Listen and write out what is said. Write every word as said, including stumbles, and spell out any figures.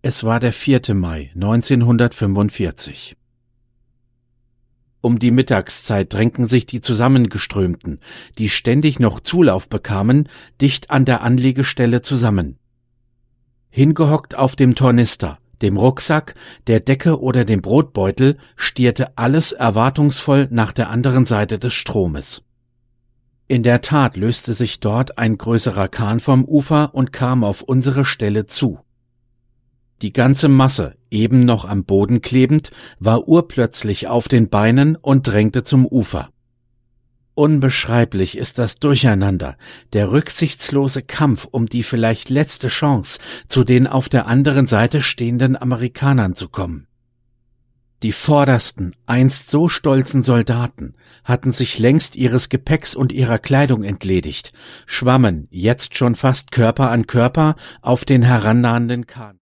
Es war der vierte Mai neunzehnhundertfünfundvierzig. Um die Mittagszeit drängten sich die Zusammengeströmten, die ständig noch Zulauf bekamen, dicht an der Anlegestelle zusammen. Hingehockt auf dem Tornister, dem Rucksack, der Decke oder dem Brotbeutel, stierte alles erwartungsvoll nach der anderen Seite des Stromes. In der Tat löste sich dort ein größerer Kahn vom Ufer und kam auf unsere Stelle zu. Die ganze Masse, eben noch am Boden klebend, war urplötzlich auf den Beinen und drängte zum Ufer. Unbeschreiblich ist das Durcheinander, der rücksichtslose Kampf um die vielleicht letzte Chance, zu den auf der anderen Seite stehenden Amerikanern zu kommen. Die vordersten, einst so stolzen Soldaten hatten sich längst ihres Gepäcks und ihrer Kleidung entledigt, schwammen, jetzt schon fast Körper an Körper, auf den herannahenden Kahn.